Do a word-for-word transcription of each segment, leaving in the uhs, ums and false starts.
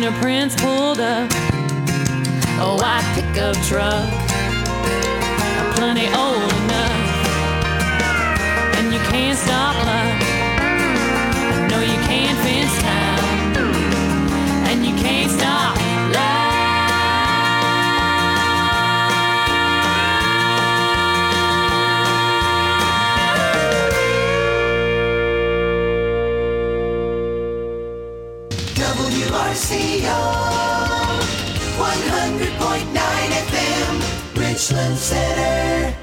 fingerprints pulled up a white pickup truck, plenty old enough, and you can't stop luck. No, you can't fence time, and you can't stop love. W R C O one hundred point nine F M, Richland Center.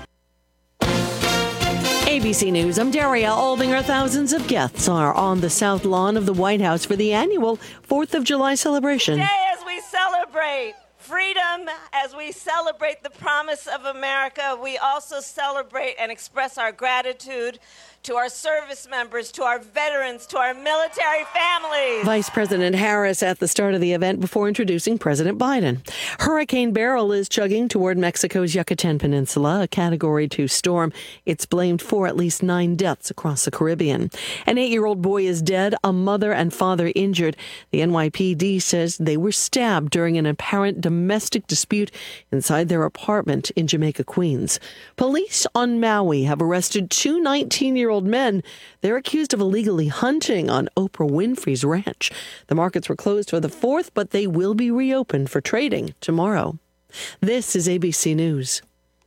A B C News, I'm Daria Aldinger. Thousands of guests are on the South Lawn of the White House for the annual fourth of July celebration. Today, as we celebrate freedom, as we celebrate the promise of America, we also celebrate and express our gratitude to our service members, to our veterans, to our military families. Vice President Harris at the start of the event before introducing President Biden. Hurricane Beryl is chugging toward Mexico's Yucatan Peninsula, a Category two storm. It's blamed for at least nine deaths across the Caribbean. An eight-year-old boy is dead, a mother and father injured. The N Y P D says they were stabbed during an apparent domestic dispute inside their apartment in Jamaica, Queens. Police on Maui have arrested two nineteen-year-old men. They're accused of illegally hunting on Oprah Winfrey's ranch. The markets were closed for the fourth, but they will be reopened for trading tomorrow. This is A B C News.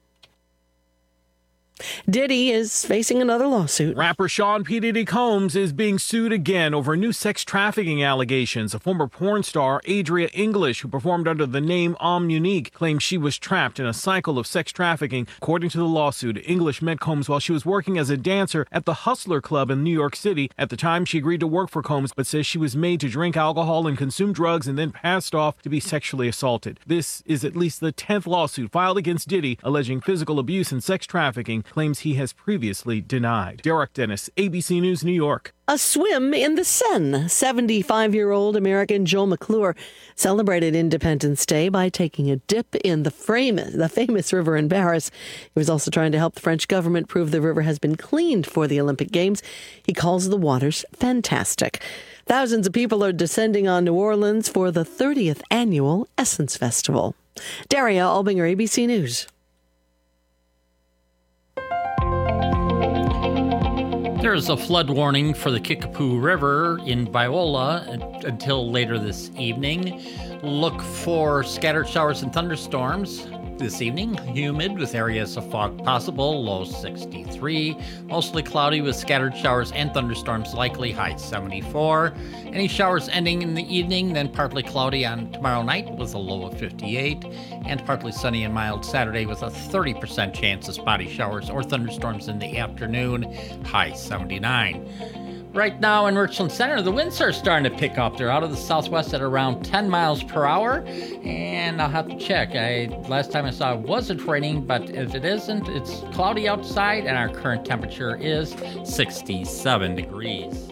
Diddy is facing another lawsuit. Rapper Sean P. Diddy Combs is being sued again over new sex trafficking allegations. A former porn star, Adria English, who performed under the name Om Unique, claims she was trapped in a cycle of sex trafficking. According to the lawsuit, English met Combs while she was working as a dancer at the Hustler Club in New York City. At the time, she agreed to work for Combs, but says she was made to drink alcohol and consume drugs and then passed off to be sexually assaulted. This is at least the tenth lawsuit filed against Diddy, alleging physical abuse and sex trafficking, claims he has previously denied. Derek Dennis, A B C News, New York. A swim in the Seine. seventy-five-year-old American Joe McClure celebrated Independence Day by taking a dip in the famous, the famous river in Paris. He was also trying to help the French government prove the river has been cleaned for the Olympic Games. He calls the waters fantastic. Thousands of people are descending on New Orleans for the thirtieth annual Essence Festival. Daria Albinger, A B C News. There is a flood warning for the Kickapoo River in Biola until later this evening. Look for scattered showers and thunderstorms this evening. Humid with areas of fog possible, low sixty-three. Mostly cloudy with scattered showers and thunderstorms likely, high seventy-four. Any showers ending in the evening, then partly cloudy on tomorrow night with a low of fifty-eight. And partly sunny and mild Saturday with a thirty percent chance of spotty showers or thunderstorms in the afternoon, high seventy-nine. Right now in Richland Center, the winds are starting to pick up. They're out of the southwest at around ten miles per hour, and I'll have to check. I last time I saw it wasn't raining, but if it isn't, it's cloudy outside, and our current temperature is sixty-seven degrees.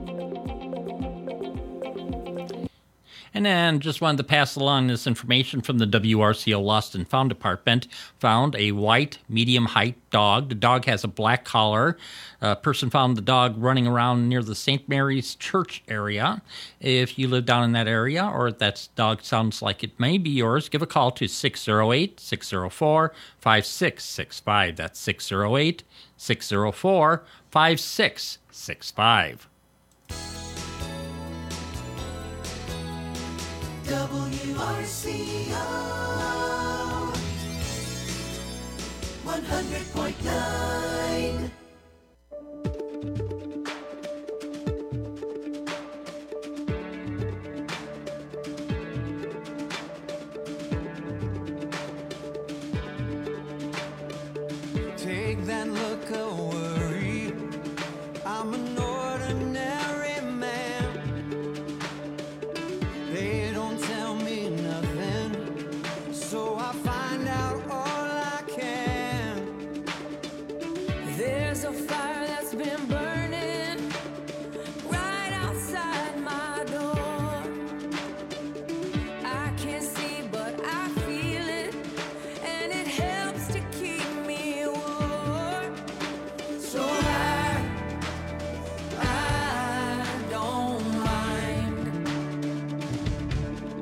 And then just wanted to pass along this information from the W R C O Lost and Found Department. Found a white, medium-height dog. The dog has a black collar. A person found the dog running around near the Saint Mary's Church area. If you live down in that area or that dog sounds like it may be yours, give a call to six oh eight, six oh four, five six six five. That's six oh eight, six oh four, five six six five. W R C O one hundred point nine. Take that look of worry. I'm an ordinary man. They don't tell me nothing, so I find out all I can. There's a fire that's been burning right outside my door. I can't see, but I feel it, and it helps to keep me warm. So I, I don't mind.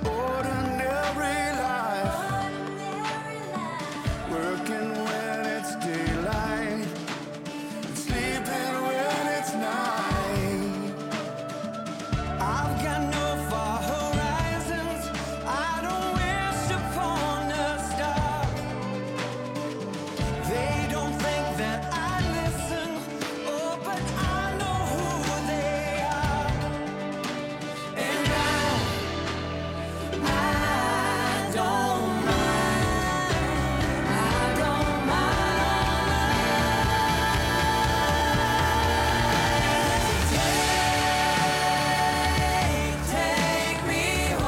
ordinary life. Working when it's daylight, and sleeping when it's night. I've got no far horizons. I don't wish upon a star. They don't think that I listen. Oh, but I know who they are. And I, I don't mind. I don't mind. Take, take me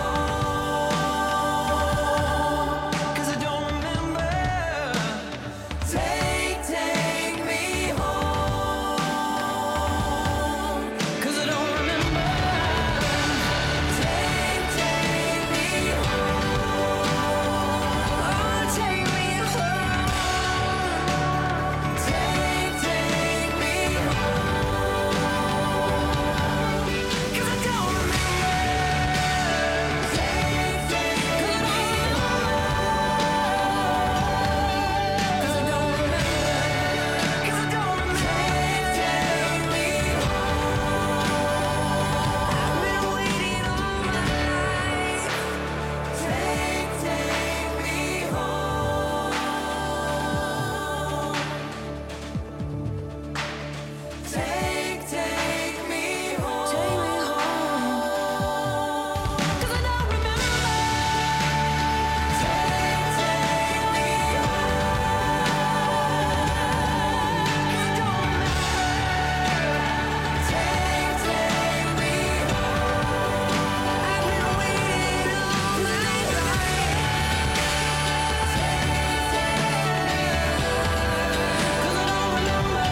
home, 'cause I don't remember. Take, take me home, 'cause I don't remember. Take, take me home. Oh, take me home. Take, take me home, 'cause I don't remember. Take, take me home, 'cause I don't remember. 'Cause I don't remember. Take, take me home. I've been waiting all my life. Take, take me home. Take, take me home. Take me home. 'Cause I don't remember. Take, take me home. 'Cause I don't remember. Take, take me home. I've been waiting all my life. Take, take me home. 'Cause I don't remember.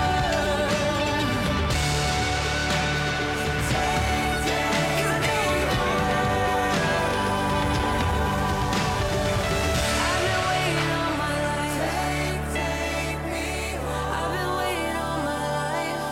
Take, take me home. I've been waiting all my life. Take, take me home. I've been waiting all my life.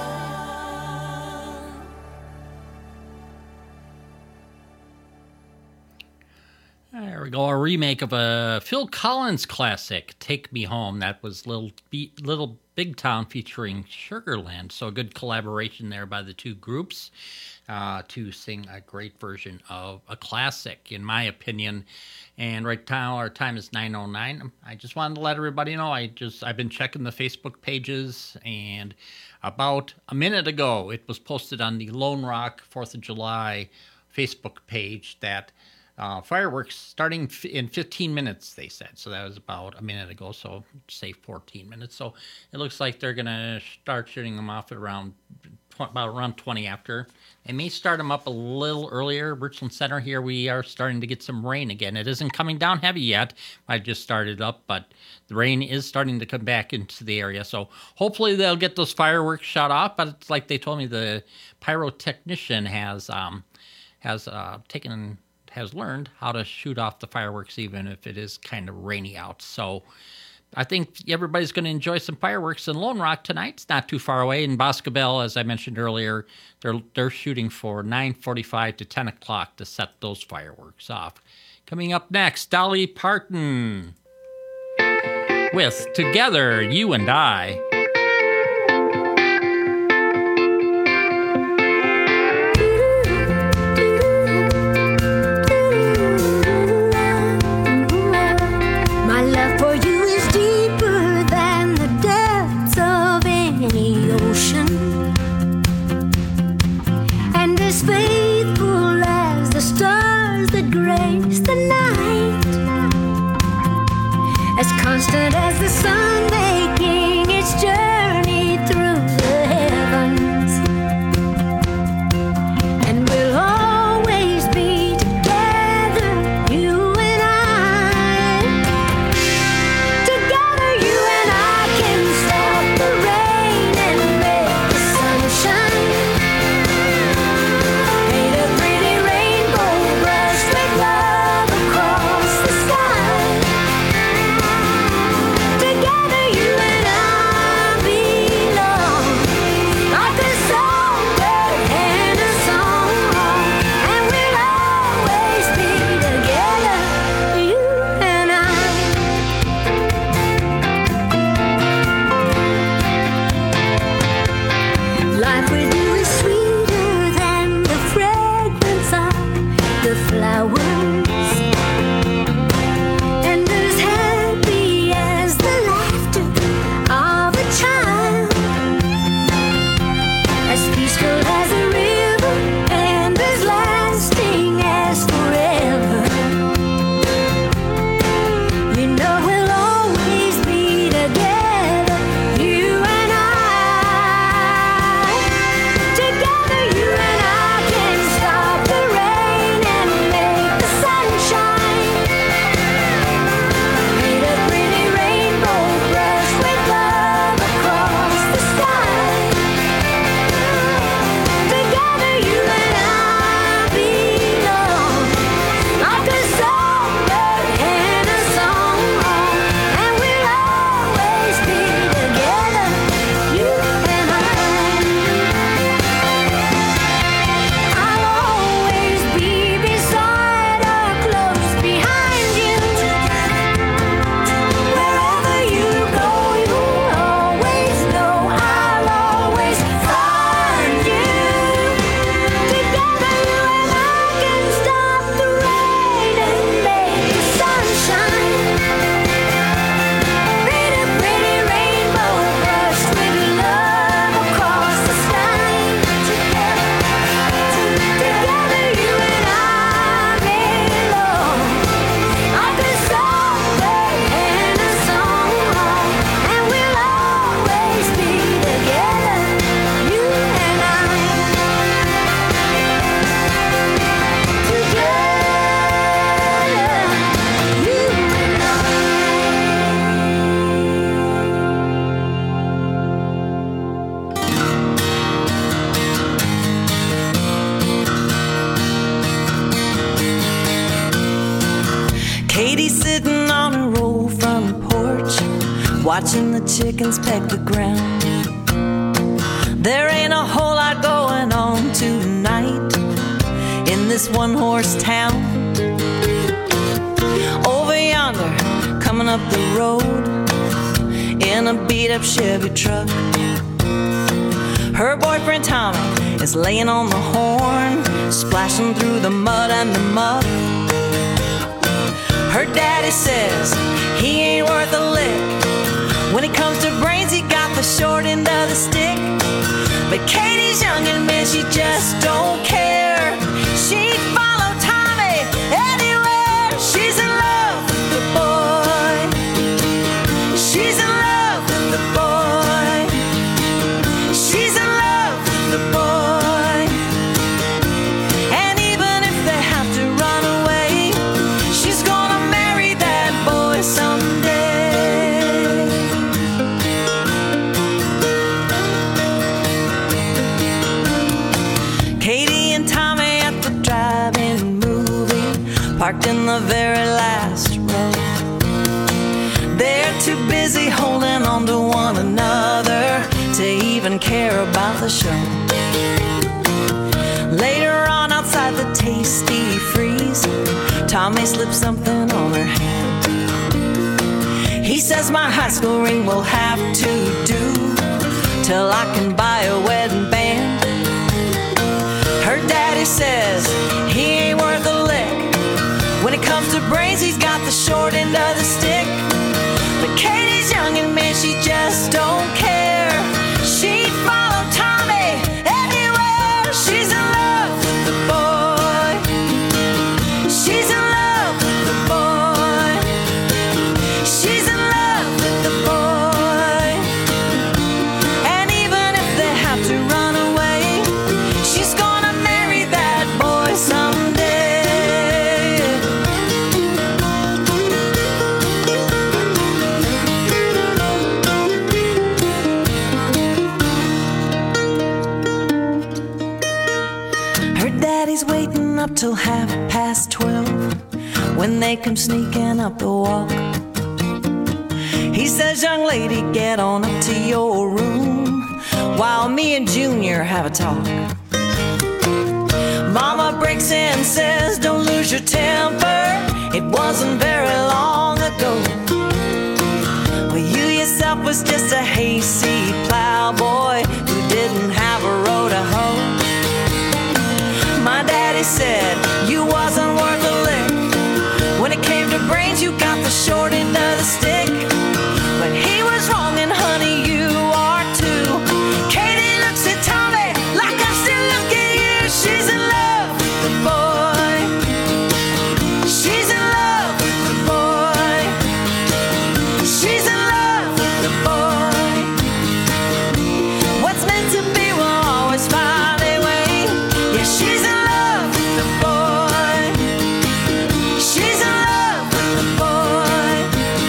There we go. A remake of a Phil Collins classic, "Take Me Home." That was Little Be- Little Big Town featuring Sugarland. So a good collaboration there by the two groups uh, to sing a great version of a classic, in my opinion. And right now our time is nine oh nine. I just wanted to let everybody know I just I've been checking the Facebook pages, and about a minute ago it was posted on the Lone Rock fourth of July Facebook page that Uh, fireworks starting f- in fifteen minutes, they said. So that was about a minute ago, so say fourteen minutes. So it looks like they're going to start shooting them off at around tw- about around twenty after. They may start them up a little earlier. Richland Center here, we are starting to get some rain again. It isn't coming down heavy yet. I just started up, but the rain is starting to come back into the area. So hopefully they'll get those fireworks shot off. But it's like they told me, the pyrotechnician has um, has uh, taken... has learned how to shoot off the fireworks even if it is kind of rainy out. So I think everybody's going to enjoy some fireworks in Lone Rock tonight. It's not too far away. In Boscobel, as I mentioned earlier, they're they're shooting for nine forty-five to ten o'clock to set those fireworks off. Coming up next, Dolly Parton with "Together, You and I." My love for you is deeper than the depths of any ocean, and as faithful as the stars that grace the night, as constant as the sun making its journey through the heavens, and we'll always be together, you and I. Together, you and I can stop the rain and make the sun shine. Paint a pretty rainbow brush with love across the sky. Together, Katie's sitting on her old front porch, watching the chickens peck the ground. There ain't a whole lot going on tonight in this one-horse town. Over yonder, coming up the road in a beat-up Chevy truck, her boyfriend Tommy is laying on the horn, splashing through the mud and the muck. Her daddy says he ain't worth a lick. When it comes to brains, he got the short end of the stick. But Katie's young and man, she just don't care. She'd follow Tommy anywhere. She's in love with the boy. She's in love with the boy. She's in love with the boy. And even if they have to run away, she's gonna marry that boy someday. Katie and Tommy at the drive-in movie, parked in the very last row. They're too busy holding on to one another to even care about the show. Later on outside the Tasty Freeze, Tommy slips something on her hand. He says my high school ring will have to do till I can buy a wedding band. Her daddy says he ain't worth a lick. When it comes to brains, he's got the short end of the stick. But Katie's young and man, she just don't care. She'd follow Tommy anywhere. She's in love with the boy. She's in love with the boy. She's in love with the boy. And even if they have to run away, she's gonna marry that boy someday. Her daddy's waiting up till half past twelve when they come sneaking up the walk. He says, young lady, get on up to your room while me and Junior have a talk. Mama breaks in and says, don't lose your temper. It wasn't very long ago. Well, you yourself was just a hayseed plowboy who didn't have a row to hoe. My daddy said you wasn't worth a lick. When it came to brains, you got the short end of the stick. But he was wrong, and honey, you are too. Katie looks at Tommy like I still look at you. She's in love with the boy. She's in love with the boy. She's in love with the boy. What's meant to be will always find a way. Yeah, she's in love with the boy. She's in love with the boy.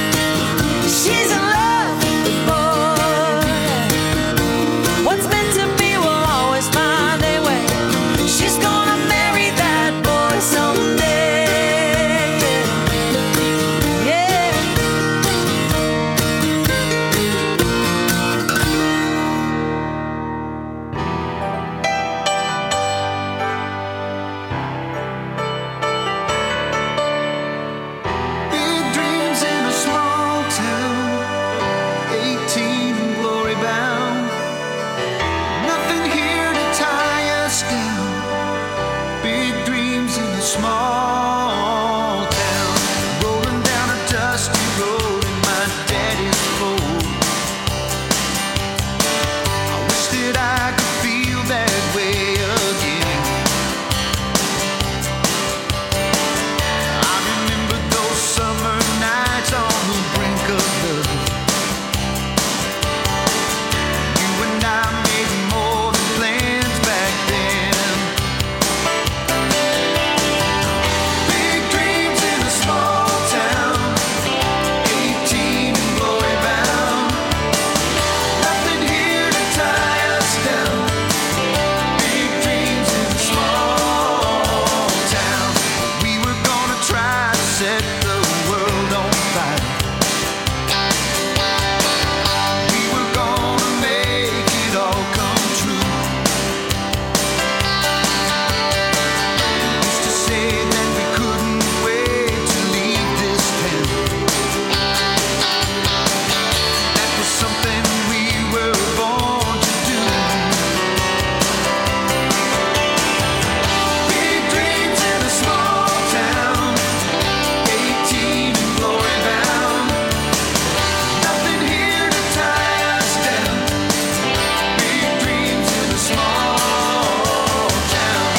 fight. We were gonna make it all come true. Used to say that we couldn't wait to leave this town. That was something we were born to do. Big dreams in a small town, eighteen and glory bound. Nothing here to tie us down. Big dreams in a small town.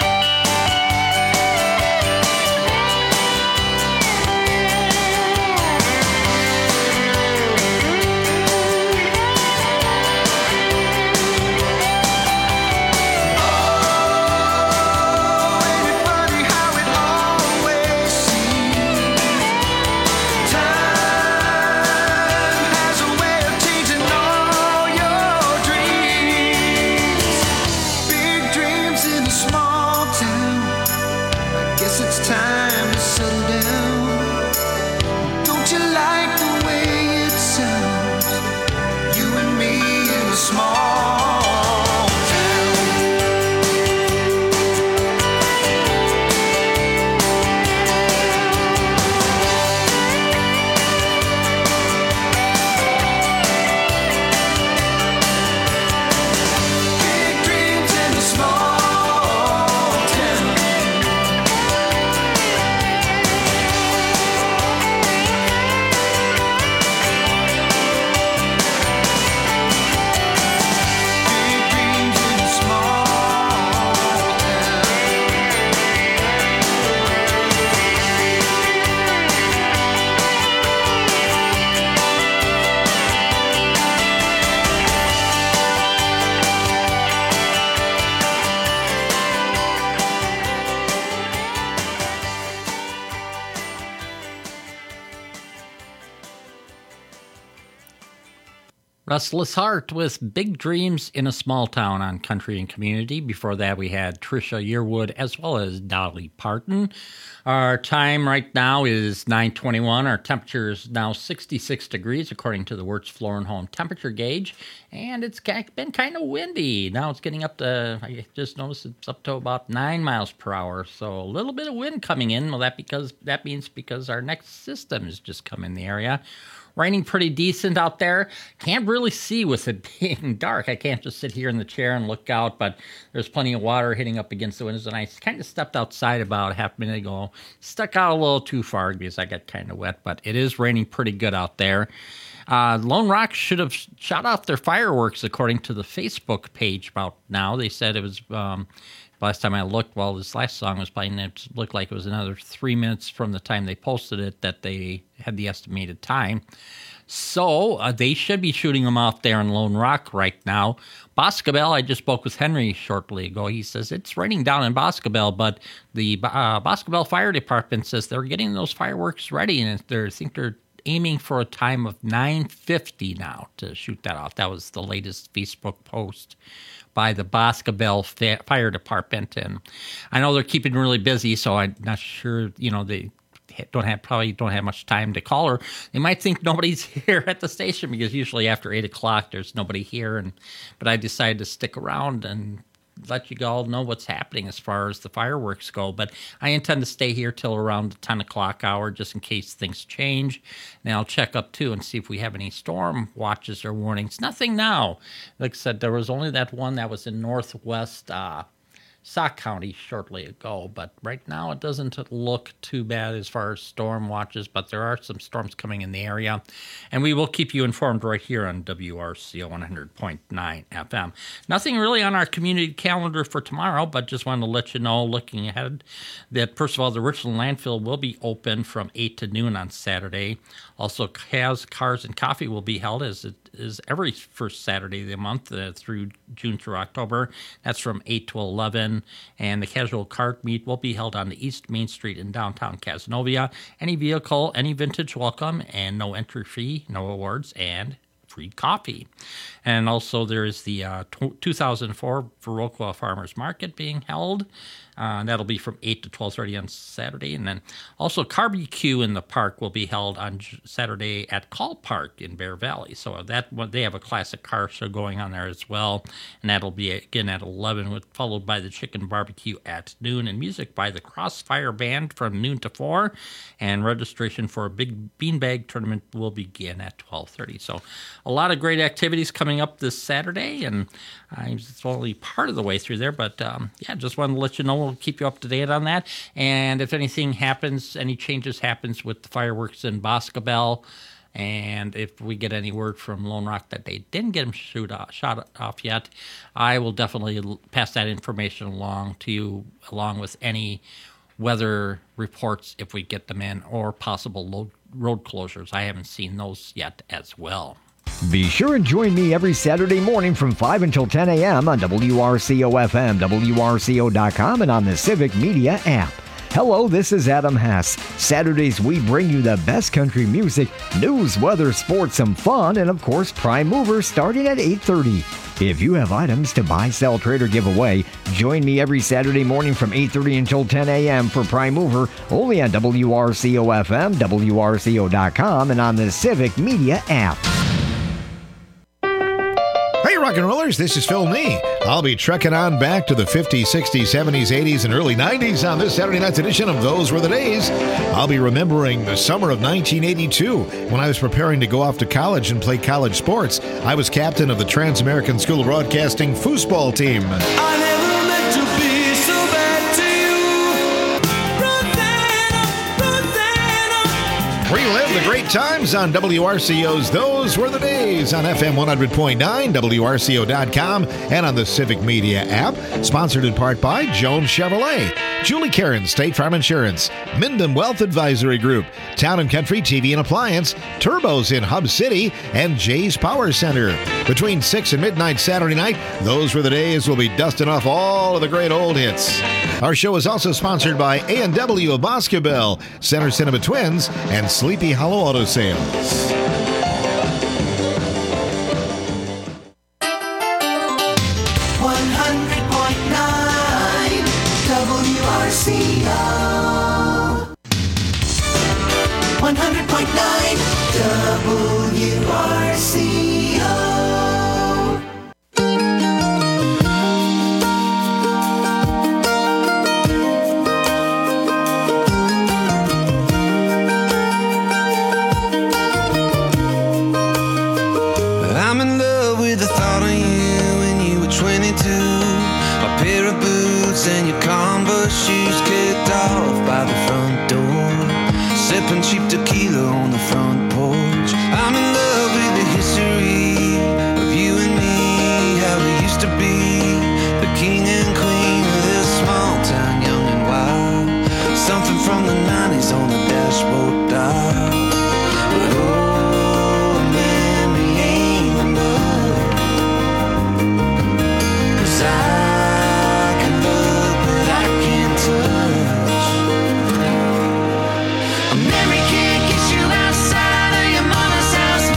Oh, ain't it funny how it always seems time has a way of changing all your dreams. Big dreams in a small town. I guess it's time to settle down. Don't you like the way it sounds? You and me in a small town. Big dreams in a small town. Big dreams in a small Restless Heart with Big Dreams in a Small Town on Country and Community. Before that, we had Trisha Yearwood as well as Dolly Parton. Our time right now is nine twenty-one. Our temperature is now sixty-six degrees according to the Wirtz Floor and Home temperature gauge. And it's ki- been kind of windy. Now it's getting up to, I just noticed it's up to about nine miles per hour. So a little bit of wind coming in. Well, that because that means because our next system has just come in the area. Raining pretty decent out there. Can't really see with it being dark. I can't just sit here in the chair and look out, but there's plenty of water hitting up against the windows. And I kind of stepped outside about a half a minute ago. Stuck out a little too far because I got kind of wet, but it is raining pretty good out there. Uh, Lone Rock should have shot off their fireworks according to the Facebook page about now. They said it was... Um, Last time I looked, while this last song was playing, it looked like it was another three minutes from the time they posted it that they had the estimated time. So uh, they should be shooting them out there in Lone Rock right now. Boscobel, I just spoke with Henry shortly ago. He says it's raining down in Boscobel, but the uh, Boscobel Fire Department says they're getting those fireworks ready, and they're, I think they're aiming for a time of nine fifty now to shoot that off. That was the latest Facebook post by the Boscobel Fa- Fire Department, and I know they're keeping really busy, so I'm not sure, you know, they don't have probably don't have much time to call her. They might think nobody's here at the station because usually after eight o'clock there's nobody here, and but I decided to stick around and let you all know what's happening as far as the fireworks go. But I intend to stay here till around the ten o'clock hour just in case things change. And I'll check up too and see if we have any storm watches or warnings. Nothing now. Like I said, there was only that one that was in northwest uh, Sauk County shortly ago, but right now it doesn't look too bad as far as storm watches, but there are some storms coming in the area, and we will keep you informed right here on W R C O one hundred point nine F M. Nothing really on our community calendar for tomorrow, but just wanted to let you know, looking ahead, that first of all, the Richland landfill will be open from eight to noon on Saturday. Also, C A S Cars and Coffee will be held as it is every first Saturday of the month uh, through June through October. That's from eight to eleven. And the casual cart meet will be held on the East Main Street in downtown Cazenovia. Any vehicle, any vintage welcome, and no entry fee, no awards, and free coffee. And also there is the uh, two thousand four Viroqua Farmers Market being held Uh, that'll be from eight to twelve thirty on Saturday. And then also Barbecue in the Park will be held on Saturday at Call Park in Bear Valley. So that one, they have a classic car show going on there as well. And that'll be again at eleven, with, followed by the Chicken Barbecue at noon, and music by the Crossfire Band from noon to four. And registration for a big beanbag tournament will begin at twelve thirty. So a lot of great activities coming up this Saturday, and I'm just only part of the way through there, but um, yeah, just wanted to let you know. We'll keep you up to date on that. And if anything happens, any changes happens with the fireworks in Boscobel, and if we get any word from Lone Rock that they didn't get them shoot off, shot off yet, I will definitely pass that information along to you, along with any weather reports if we get them in, or possible load, road closures. I haven't seen those yet as well. Be sure and join me every Saturday morning from five until ten a.m. on W R C O F M, W R C O dot com, and on the Civic Media app. Hello, this is Adam Hess. Saturdays, we bring you the best country music, news, weather, sports, some fun, and of course, Prime Mover starting at eight thirty. If you have items to buy, sell, trade, or give away, join me every Saturday morning from eight thirty until ten a.m. for Prime Mover, only on W R C O F M, W R C O dot com, and on the Civic Media app. Hey, rock and rollers, this is Phil Nee. I'll be trekking on back to the fifties, sixties, seventies, eighties, and early nineties on this Saturday night's edition of Those Were the Days. I'll be remembering the summer of nineteen eighty-two when I was preparing to go off to college and play college sports. I was captain of the Trans-American School of Broadcasting foosball team. I never meant to be so bad to you. Rosanna, Rosanna. Relive the great times on W R C O's Those Were the Days on F M one hundred point nine, W R C O dot com, and on the Civic Media app. Sponsored in part by Jones Chevrolet, Julie Karen, State Farm Insurance, Mindham Wealth Advisory Group, Town and Country T V and Appliance, Turbos in Hub City, and Jay's Power Center. Between six and midnight Saturday night, Those Were the Days will be dusting off all of the great old hits. Our show is also sponsored by A and W of Boscobel, Center Cinema Twins, and Sleepy Hollow Auto Sales. one hundred point nine W R C O. one hundred point nine W R C O. I'm in love with the thought of you when you were twenty-two. A pair of boots and your Converse shoes kicked off by the front door. Sipping cheap tequila on the front porch. I'm in love with the history of you and me. How we used to be the king and queen of this small town, young and wild. Something from the nineties on the dashboard dial. But oh, memory ain't enough. 'Cause I can look, but I can't touch. A memory can't get you outside of your mama's house.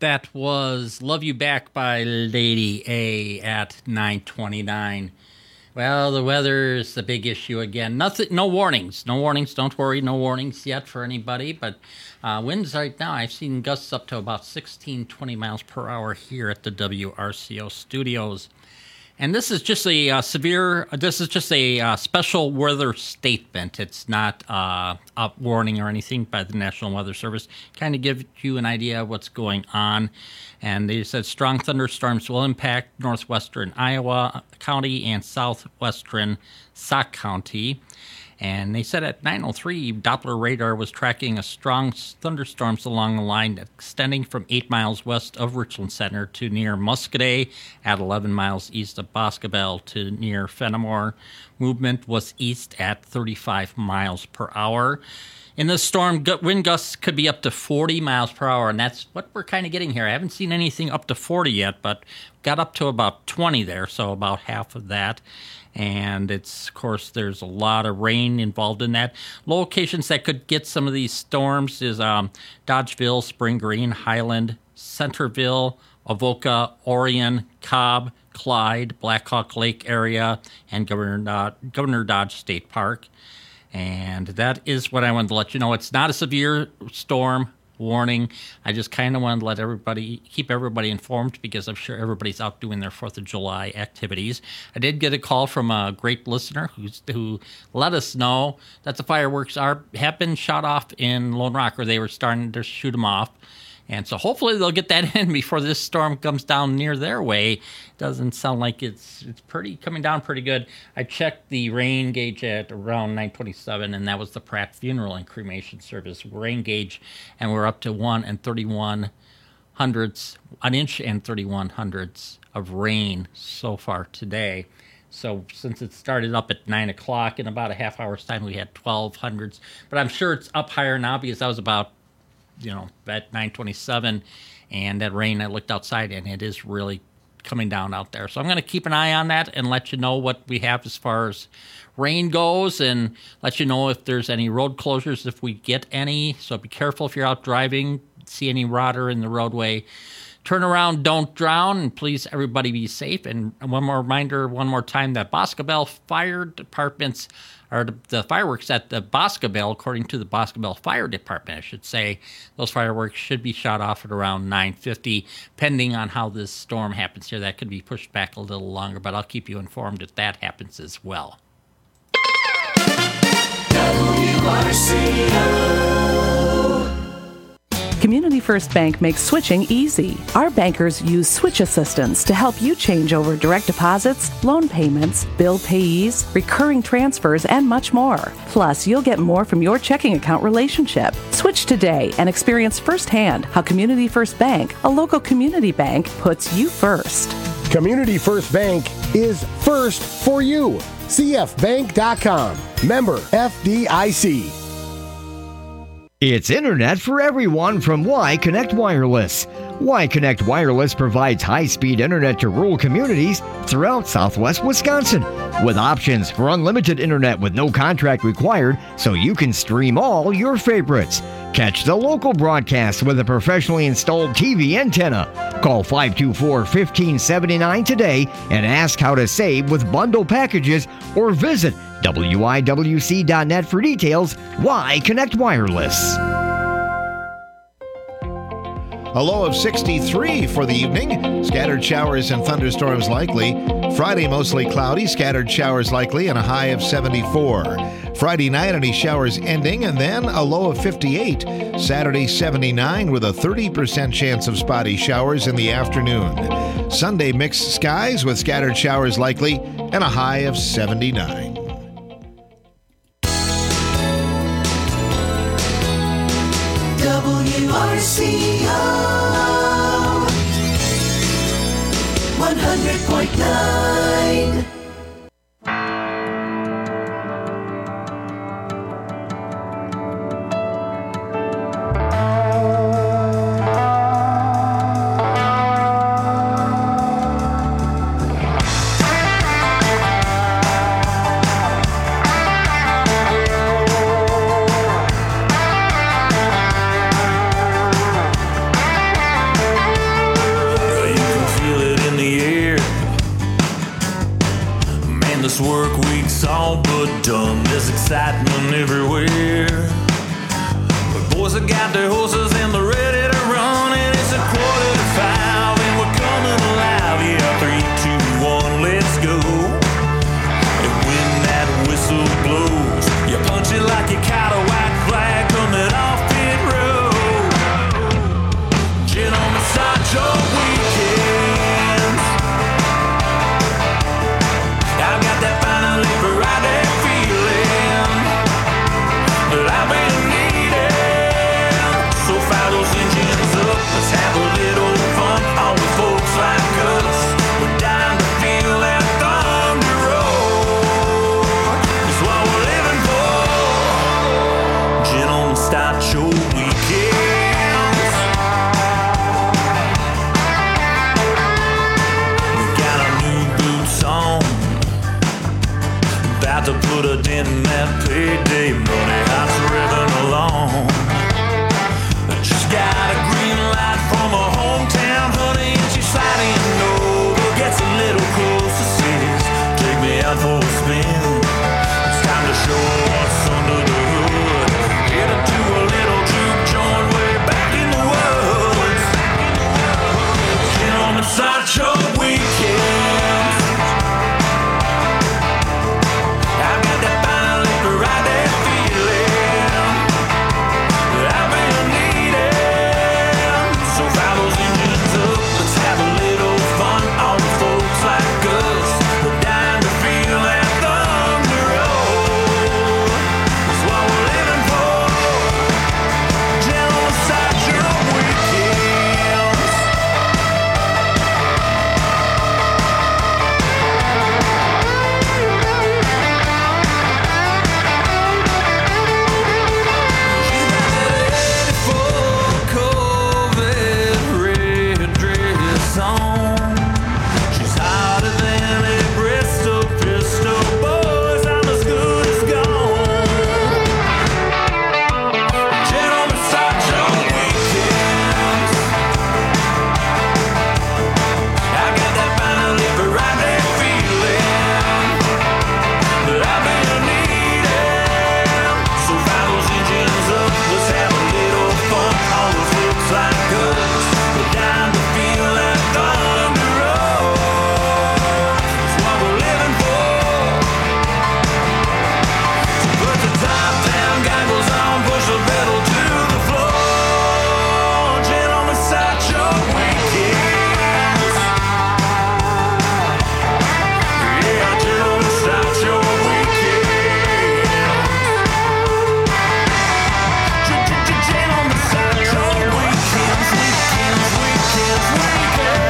That was Love You Back by Lady A at nine twenty-nine. Well, the weather is the big issue again. Nothing, no warnings. No warnings. Don't worry. No warnings yet for anybody. But uh, winds right now, I've seen gusts up to about sixteen, twenty miles per hour here at the W R C O studios. And this is just a uh, severe, this is just a uh, special weather statement. It's not uh, a warning or anything by the National Weather Service. Kind of give you an idea of what's going on. And they said strong thunderstorms will impact northwestern Iowa County and southwestern Sauk County. And they said at nine oh three, Doppler radar was tracking a strong thunderstorms along the line extending from eight miles west of Richland Center to near Muscadet, at eleven miles east of Boscobel to near Fenimore. Movement was east at thirty-five miles per hour. In this storm, wind gusts could be up to forty miles per hour, and that's what we're kind of getting here. I haven't seen anything up to forty yet, but got up to about twenty there, so about half of that. And it's, of course, there's a lot of rain involved in that. Locations that could get some of these storms is um, Dodgeville, Spring Green, Highland, Centerville, Avoca, Orion, Cobb, Clyde, Blackhawk Lake area, and Governor Dodge, Governor Dodge State Park. And that is what I wanted to let you know. It's not a severe storm warning. I just kind of wanted to let everybody, keep everybody informed because I'm sure everybody's out doing their fourth of July activities. I did get a call from a great listener who's, who let us know that the fireworks are have been shot off in Lone Rock, or they were starting to shoot them off. And so hopefully they'll get that in before this storm comes down near their way. Doesn't sound like it's it's pretty coming down pretty good. I checked the rain gauge at around nine twenty-seven, and that was the Pratt Funeral and Cremation Service rain gauge, and we're up to one and thirty-one hundredths, an inch and thirty-one hundredths of rain so far today. So since it started up at nine o'clock, in about a half hour's time, we had twelve hundredths. But I'm sure it's up higher now because that was about, you know, at nine twenty-seven, and that rain, I looked outside, and it is really coming down out there. So I'm going to keep an eye on that and let you know what we have as far as rain goes, and let you know if there's any road closures, if we get any. So be careful if you're out driving, see any rotter in the roadway. Turn around, don't drown, and please, everybody be safe. And one more reminder, one more time, that Boscobel Fire Department's or the fireworks at the Boscobel, according to the Boscobel Fire Department, I should say, those fireworks should be shot off at around nine fifty, pending on how this storm happens here. That could be pushed back a little longer, but I'll keep you informed if that happens as well. W R C O. Community First Bank makes switching easy. Our bankers use switch assistance to help you change over direct deposits, loan payments, bill payees, recurring transfers, and much more. Plus, you'll get more from your checking account relationship. Switch today and experience firsthand how Community First Bank, a local community bank, puts you first. Community First Bank is first for you. C F bank dot com. Member F D I C. It's internet for everyone from Y Connect Wireless. Y Connect Wireless provides high-speed internet to rural communities throughout southwest Wisconsin, with options for unlimited internet with no contract required, so you can stream all your favorites. Catch the local broadcast with a professionally installed T V antenna. Call five two four, one five seven nine today and ask how to save with bundle packages, or visit W I W C dot net for details. Y Connect Wireless. A low of sixty-three for the evening. Scattered showers and thunderstorms likely. Friday, mostly cloudy. Scattered showers likely and a high of seventy-four. Friday night, any showers ending, and then a low of fifty-eight. Saturday, seventy-nine with a thirty percent chance of spotty showers in the afternoon. Sunday, mixed skies with scattered showers likely and a high of seventy-nine. W R C O one hundred point nine. This work week's all but done. There's excitement everywhere. The boys have got their horses and they're ready to run. And it's a quarter to five and we're coming alive. Yeah, three, two, one, let's go. And when that whistle blows, you punch it like you caught a white flag coming off pit road. Gentlemen, start your weekends. I've got that finally Friday feeling that I've been needing. So fire those engines up, let's have a little fun. All the folks like us, we're dying to feel that thunder roll. It's what we're living for. Gentlemen, start your weekends. We got our new boots on, about to put a dent in that payday money. How's revving along? Just got a green light from a hometown honey, and she's sliding over. Gets a little closer, says, take me out for a spin. It's time to show her what's under the hood. Headed to a little juke joint way back in the woods. Gentlemen, start your weekend. I've got that finally Friday feeling that I've been needing. So fire those engines up, let's have a little fun. All the folks like us, we're dying to feel that thunder roll. It's what we're living for. Gentlemen, start your weekends. She's hotter than a Bristol pistol. Boys, I'm as good as gone. Gentlemen, start your weekends. I got that finally Friday feeling that I've been needing. So fire those engines up, let's have a little fun. All those looks like us, we're down to feel that thunder roll. It's what we're living for. So put the top down, goggles on, push the pedal to the floor. Gentlemen, start your weekends. Yeah, gentlemen, start your weekends. Gentlemen, start your weekends, weekends, weekends, weekends.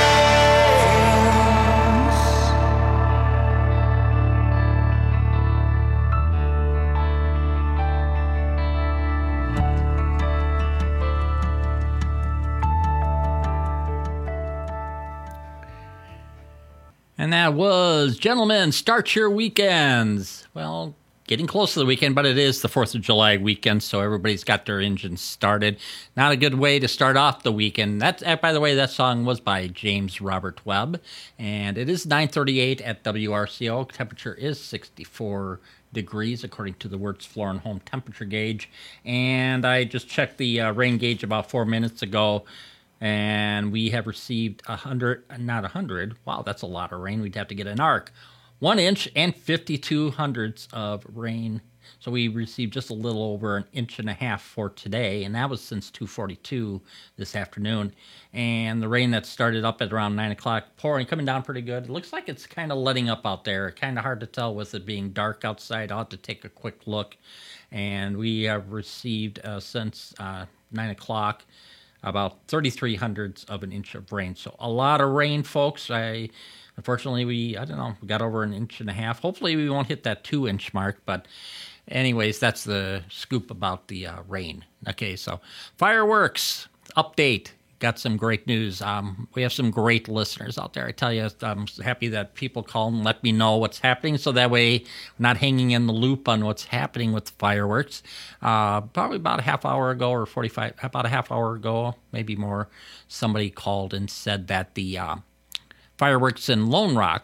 And that was, gentlemen, start your weekends. Well, getting close to the weekend, but it is the fourth of July weekend, so everybody's got their engines started. Not a good way to start off the weekend. That, uh, by the way, that song was by James Robert Webb, and it is nine thirty-eight at W R C O. Temperature is sixty-four degrees, according to the Wertz Floor and Home temperature gauge. And I just checked the uh, rain gauge about four minutes ago, and we have received a hundred, not a hundred. Wow, that's a lot of rain. We'd have to get an arc. One inch and fifty-two hundredths of rain. So we received just a little over an inch and a half for today, and that was since two forty-two this afternoon. And the rain that started up at around nine o'clock, pouring, coming down pretty good. It looks like it's kind of letting up out there. Kind of hard to tell with it being dark outside. I'll have to take a quick look. And we have received uh, since uh, nine o'clock about thirty-three hundredths of an inch of rain. So a lot of rain, folks. I Unfortunately, we, I don't know, we got over an inch and a half. Hopefully we won't hit that two-inch mark, but anyways, that's the scoop about the uh, rain. Okay, so fireworks update. Got some great news. Um, we have some great listeners out there. I tell you, I'm happy that people call and let me know what's happening, so that way I'm not hanging in the loop on what's happening with fireworks. Uh, probably about a half hour ago or forty-five, about a half hour ago, maybe more, somebody called and said that the uh, fireworks in Lone Rock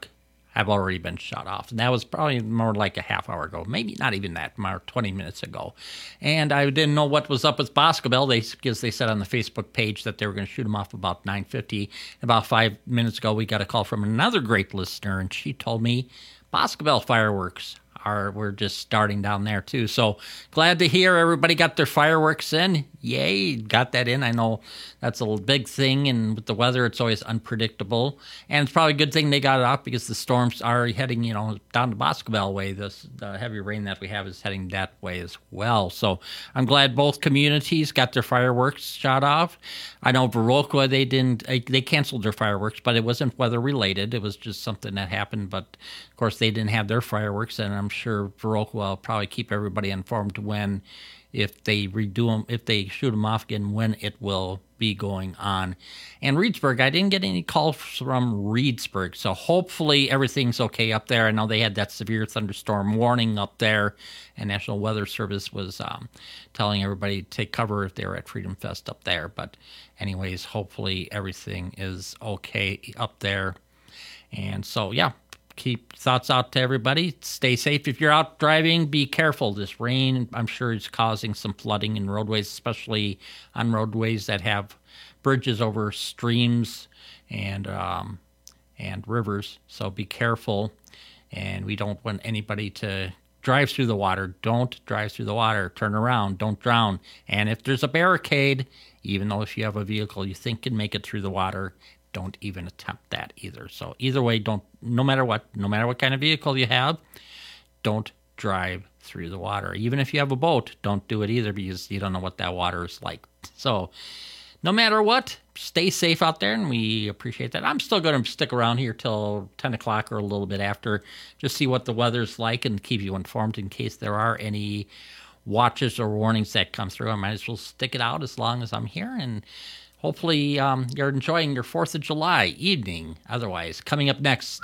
have already been shut off. And that was probably more like a half hour ago, maybe not even that, more twenty minutes ago. And I didn't know what was up with Boscobel, they, because they said on the Facebook page that they were going to shoot them off about nine fifty. About five minutes ago, we got a call from another great listener, and she told me Boscobel fireworks are we're just starting down there too. So glad to hear everybody got their fireworks in. Yay, got that in. I know that's a big thing, and with the weather, it's always unpredictable. And it's probably a good thing they got it off because the storms are heading, you know, down to Boscobel way. This the heavy rain that we have is heading that way as well. So I'm glad both communities got their fireworks shot off. I know Viroqua, they didn't, they canceled their fireworks, but it wasn't weather related. It was just something that happened. But of course, they didn't have their fireworks, and I'm sure Viroqua will probably keep everybody informed when, if they redo them, if they shoot them off again, when it will be going on. And Reedsburg, I didn't get any calls from Reedsburg, so hopefully everything's okay up there. I know they had that severe thunderstorm warning up there, and National Weather Service was um, telling everybody to take cover if they were at Freedom Fest up there. But anyways, hopefully everything is okay up there. And so, yeah. Keep thoughts out to everybody. Stay safe. If you're out driving, be careful. This rain, I'm sure, is causing some flooding in roadways, especially on roadways that have bridges over streams and um, and rivers. So be careful. And we don't want anybody to drive through the water. Don't drive through the water. Turn around. Don't drown. And if there's a barricade, even though if you have a vehicle you think can make it through the water, don't even attempt that either. So either way, don't, no matter what, no matter what kind of vehicle you have, don't drive through the water. Even if you have a boat, don't do it either, because you don't know what that water is like. So no matter what, stay safe out there, and we appreciate that. I'm still going to stick around here till ten o'clock or a little bit after, just see what the weather's like and keep you informed in case there are any watches or warnings that come through. I might as well stick it out as long as I'm here, and hopefully um, you're enjoying your fourth of July evening. Otherwise, coming up next,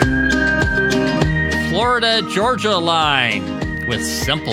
Florida-Georgia line with Simple.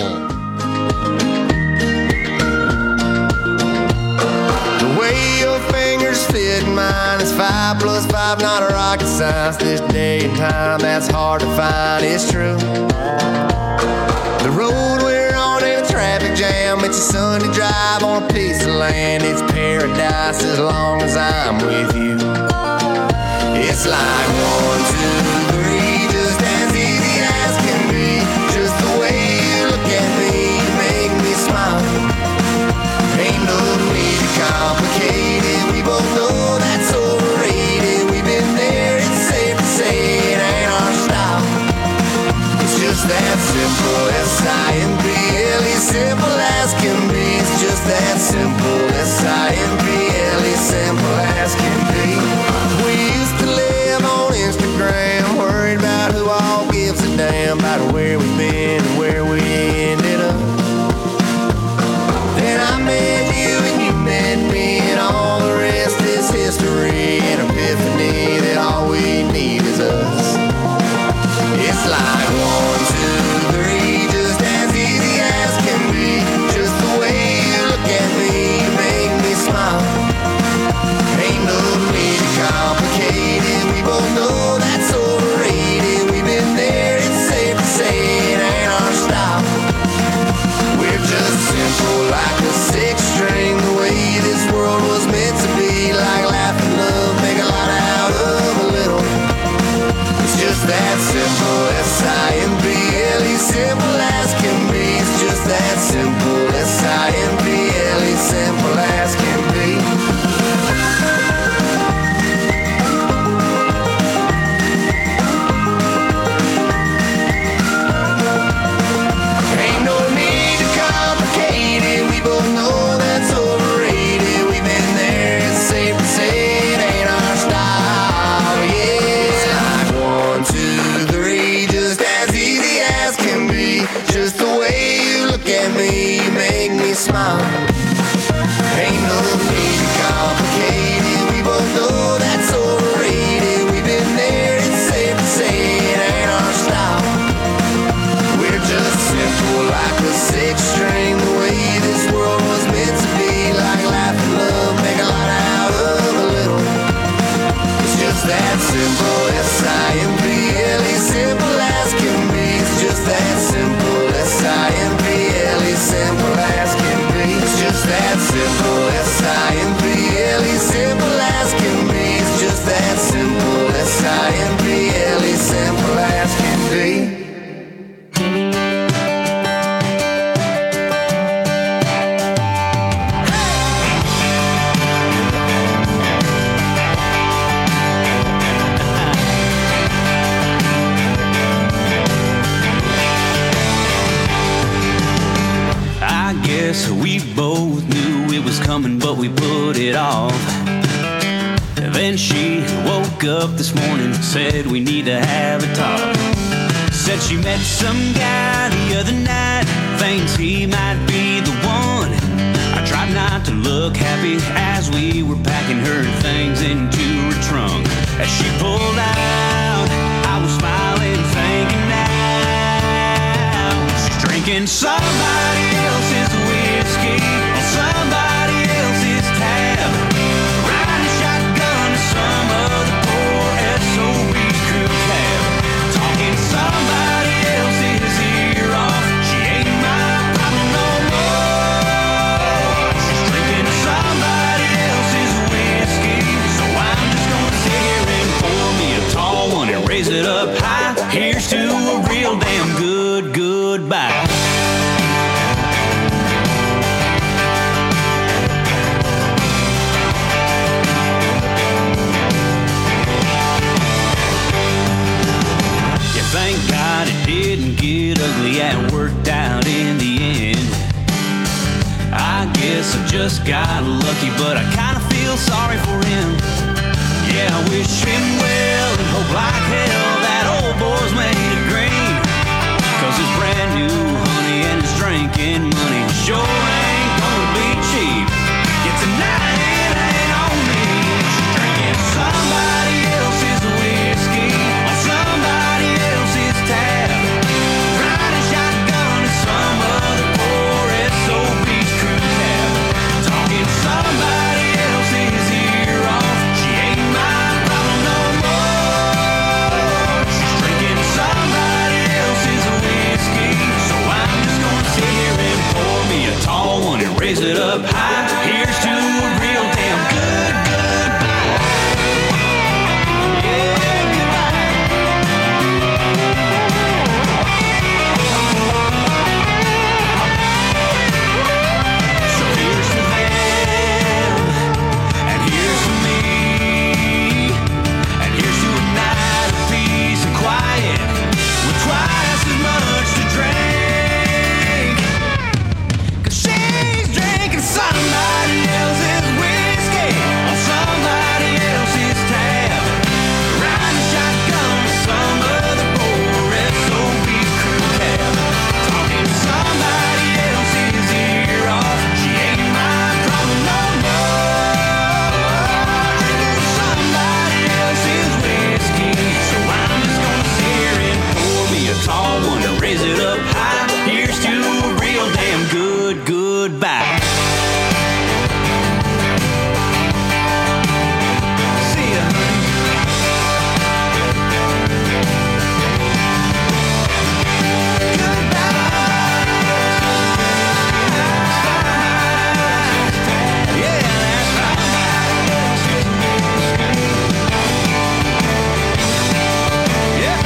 The way your fingers fit mine is five plus five, not a rocket science. This day and time, that's hard to find, it's true. The road we're on in a traffic jam, it's a Sunday drive on a piece of land. It's paradise as long as I'm with you. It's like one, two, three, just as easy as can be. Just the way you look at me, you make me smile. Ain't no way to complicate it, we both know that's overrated. We've been there, it's safe to say it ain't our style. It's just that simple, S I M P L E, simple as can be. It's just that simple, S I M P L E, simple as can be. We used to live on Instagram but we put it off. Then she woke up this morning, said we need to have a talk. Said she met some guy the other night, thinks he might be the one. I tried not to look happy as we were packing her things into her trunk. As she pulled out, I was smiling, thinking now she's drinking somebody else's whiskey on somebody else's tab, riding shotgun to some other poor S O B's crew cab, talking somebody else's ear off. She ain't my problem no more. She's drinking somebody else's whiskey, so I'm just gonna sit here and pour me a tall one and raise it up high. Here's to a real damn good goodbye. Thank God it didn't get ugly and worked out in the end. I guess I just got lucky, but I kinda feel sorry for him. Yeah, I wish him well and hope like hell that old boy's made of green. Cause his brand new honey and his drinking money sure ain't gonna be cheap. Yeah, tonight it ain't on me. She's drinking somebody else's whiskey on somebody else's tab, riding shotgun to some other poor S O B's crew cab, talking somebody else's ear off. She ain't my problem no more. She's drinking somebody else's whiskey, so I'm just gonna sit here and pour me a tall one and raise it up high. Here's to a real damn good goodbye. Yeah, goodbye. So here's to them, and here's to me, and here's to a night of peace and quiet with twice as much to drink. Cause she's drinking somebody else's whiskey on somebody else's tab, riding shotgun to some other poor S O B's crew cab, talking somebody else's ear off. She ain't my problem no more. Drinking somebody else's whiskey, so I'm just gonna sit here and pour me a tall one and raise it up high. Here's to a real damn good goodbye. See ya, honey. Yeah, that's right. Yeah.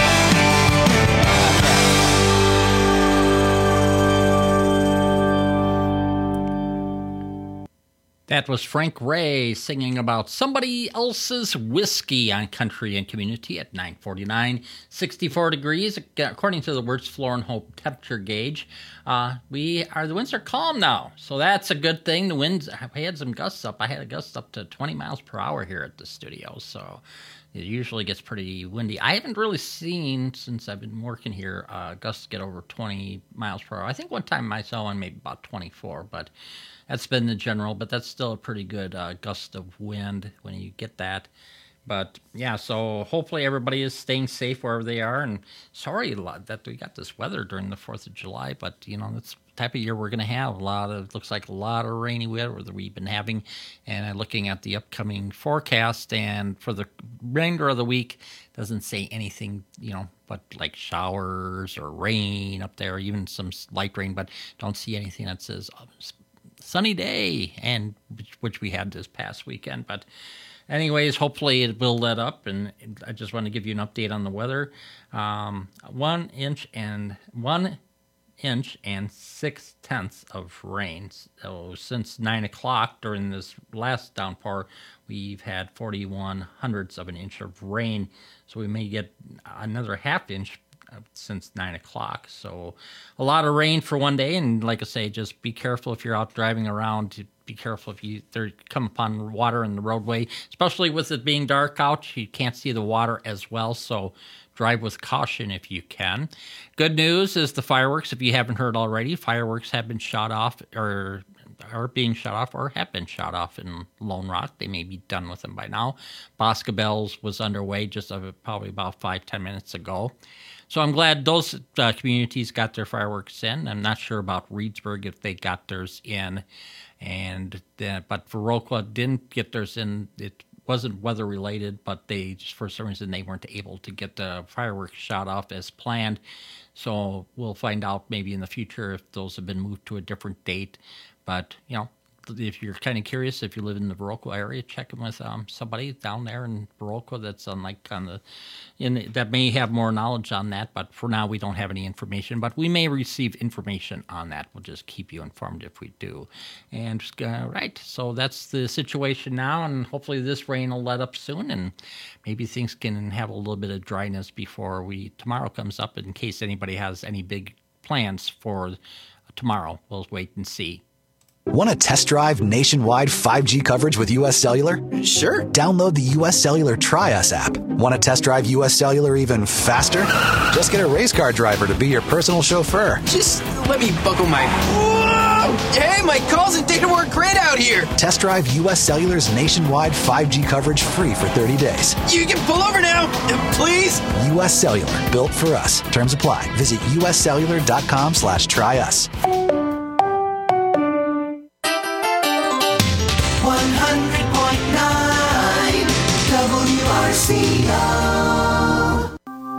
That was Frank Ray singing about somebody else's whiskey on Country and Community at nine forty-nine, sixty-four degrees, according to the Words Floor and Hope temperature gauge. Uh, we are the winds are calm now, so that's a good thing. The winds, I had some gusts up. I had a gust up to twenty miles per hour here at the studio, so it usually gets pretty windy. I haven't really seen, since I've been working here, uh, gusts get over twenty miles per hour. I think one time I saw one maybe about twenty-four, but that's been the general, but that's still a pretty good uh, gust of wind when you get that. But yeah, so hopefully everybody is staying safe wherever they are. And sorry that we got this weather during the fourth of July, but you know, that's the type of year we're going to have. A lot of, looks like a lot of rainy weather that we've been having. And I'm looking at the upcoming forecast, and for the remainder of the week, doesn't say anything, you know, but like showers or rain up there, even some light rain, but don't see anything that says uh, sunny day, and which, which we had this past weekend. But anyways, hopefully it will let up, and I just want to give you an update on the weather. Um, one inch and one inch and six tenths of rain. So since nine o'clock during this last downpour, we've had forty-one hundredths of an inch of rain. So we may get another half inch since nine o'clock. So a lot of rain for one day. And like I say, just be careful if you're out driving around. Be careful if you there come upon water in the roadway, especially with it being dark out. You can't see the water as well. So drive with caution if you can. Good news is the fireworks, if you haven't heard already, fireworks have been shot off or are being shot off or have been shot off in Lone Rock. They may be done with them by now. Bosca Bells was underway just uh, probably about five, ten minutes ago. So I'm glad those uh, communities got their fireworks in. I'm not sure about Reedsburg if they got theirs in. and uh, But Viroqua didn't get theirs in. It wasn't weather related, but they just for some reason they weren't able to get the fireworks shot off as planned. So we'll find out maybe in the future if those have been moved to a different date. But, you know, if you're kind of curious, if you live in the Viroqua area, check in with um, somebody down there in Viroqua that's on like on the, in the, that may have more knowledge on that. But for now, we don't have any information. But we may receive information on that. We'll just keep you informed if we do. And uh, right, so that's the situation now, and hopefully this rain will let up soon, and maybe things can have a little bit of dryness before we tomorrow comes up. In case anybody has any big plans for tomorrow, we'll wait and see. Want to test drive nationwide five G coverage with U S Cellular? Sure. Download the U S Cellular Try Us app. Want to test drive U S Cellular even faster? Just get a race car driver to be your personal chauffeur. Just let me buckle my... Whoa! Hey, my calls and data work great out here! Test drive U S Cellular's nationwide five G coverage free for thirty days. You can pull over now, please! U S Cellular, built for us. Terms apply. Visit uscellular.com slash try us. one hundred point nine W R C O.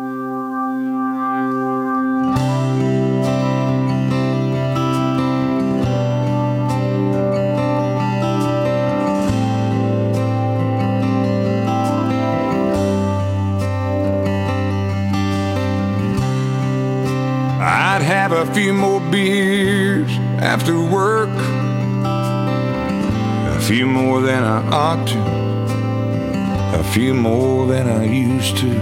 I'd have a few more beers after work, a few more than I ought to, a few more than I used to.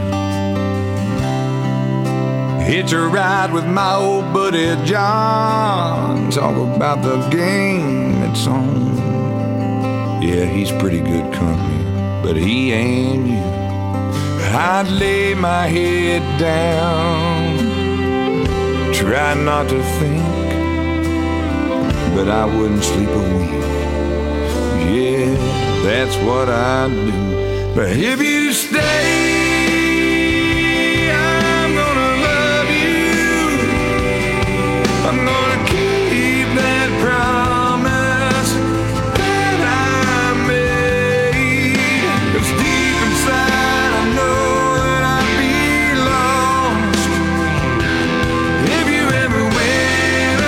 Hitch a ride with my old buddy John, talk about the game that's on. Yeah, he's pretty good company, but he ain't you. I'd lay my head down, try not to think, but I wouldn't sleep a wink. Yeah, that's what I do. But if you stay, I'm gonna love you. I'm gonna keep that promise that I made. 'Cause deep inside I know that I'd be lost if you ever went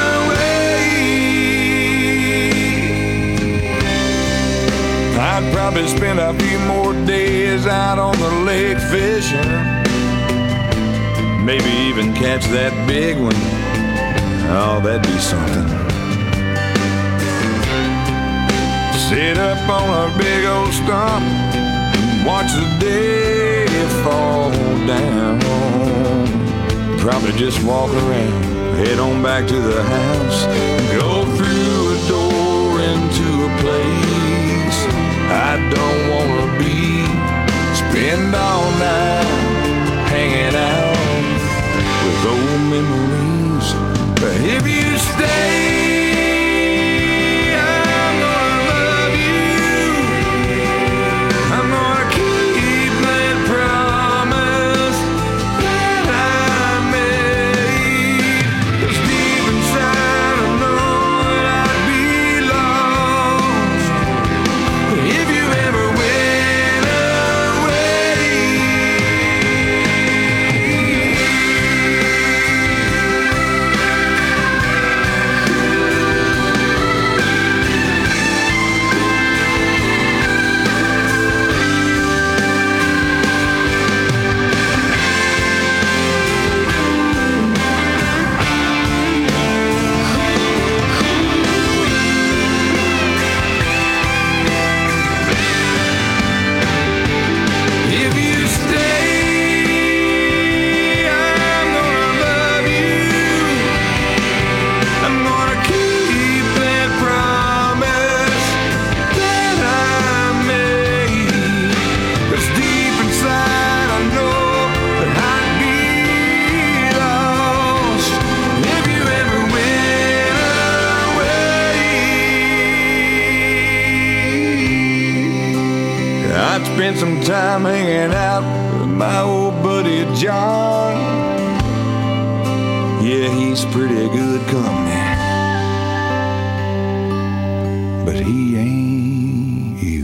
away. I'd probably spend a few more days out on the lake fishing, maybe even catch that big one. Oh, that'd be something. Sit up on a big old stump, watch the day fall down. Probably just walk around, head on back to the house, go through a door into a place I don't wanna be. Spend all night hanging out with old memories. But if you stay, I'm gonna love you. I'm gonna keep that promise that I made. 'Cause deep inside I know that I'd be lost if you ever went away. time hanging out with my old buddy John. Yeah, he's pretty good company, but he ain't you.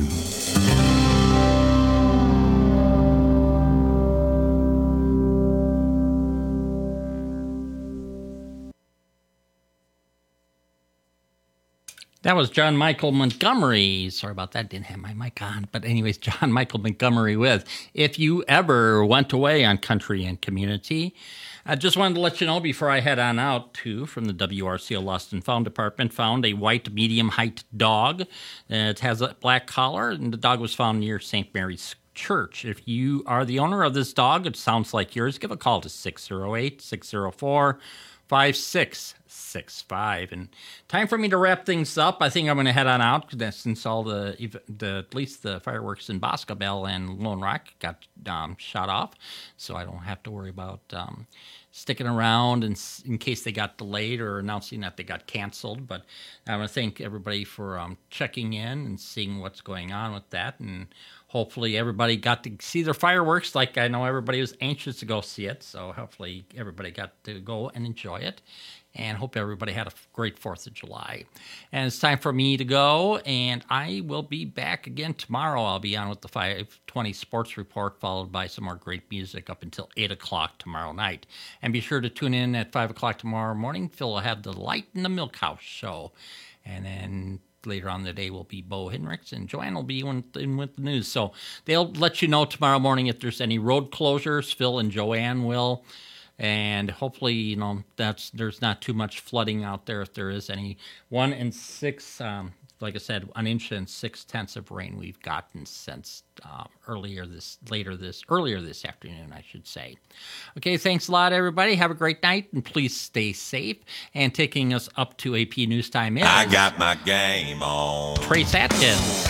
That was John Michael Montgomery. Sorry about that. Didn't have my mic on. But anyways, John Michael Montgomery with If You Ever Went Away on Country and Community. I just wanted to let you know before I head on out, too, from the W R C O Lost and Found Department, found a white medium-height dog. It has a black collar, and the dog was found near Saint Mary's Church. If you are the owner of this dog, it sounds like yours, give a call to six oh eight, six oh four, five six six five. And time for me to wrap things up. I think I'm going to head on out since all the, the at least the fireworks in Boscobel and Lone Rock got um, shot off, so I don't have to worry about um, sticking around in, in case they got delayed or announcing that they got canceled. But I want to thank everybody for um, checking in and seeing what's going on with that, and hopefully everybody got to see their fireworks like I know everybody was anxious to go see it. So hopefully everybody got to go and enjoy it. And hope everybody had a great fourth of July. And it's time for me to go, and I will be back again tomorrow. I'll be on with the five twenty Sports Report, followed by some more great music up until eight o'clock tomorrow night. And be sure to tune in at five o'clock tomorrow morning. Phil will have the Light in the Milk House show. And then later on in the day will be Bo Hendricks, and Joanne will be in, in with the news. So they'll let you know tomorrow morning if there's any road closures. Phil and Joanne will. And hopefully, you know, that's there's not too much flooding out there if there is any. One and six, um, like I said, an inch and six tenths of rain we've gotten since uh, earlier this, later this, earlier this afternoon, I should say. Okay, thanks a lot, everybody. Have a great night, and please stay safe. And taking us up to A P News Time is I got my game on. Trace Atkins.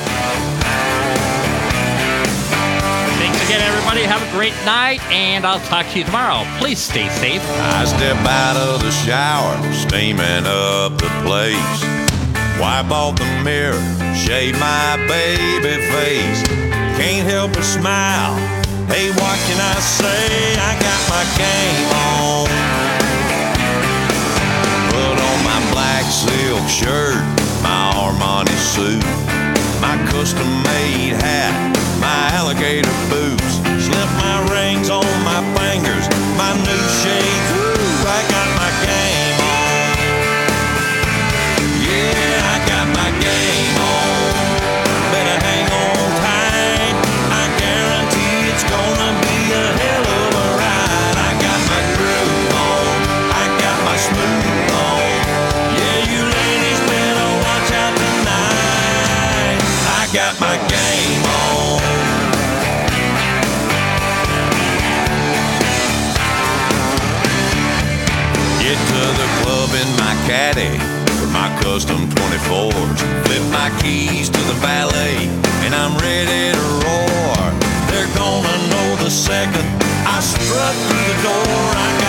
Thanks again, everybody. Have a great night, and I'll talk to you tomorrow. Please stay safe. I step out of the shower, steaming up the place. Wipe off the mirror, shave my baby face. Can't help but smile. Hey, what can I say? I got my game on. Put on my black silk shirt, my Armani suit, my custom-made hat, my alligator boots, slip my rings on my fingers, my new shades. Ooh, I got my game on. Yeah, I got my game on. Better hang on tight. I guarantee it's gonna be a hell of a ride. I got my groove on. I got my smooth on. Yeah, you ladies better watch out tonight. I got my game on. Get to the club in my caddy with my custom twenty-fours. Flip my keys to the valet, and I'm ready to roar. They're gonna know the second I strut through the door. I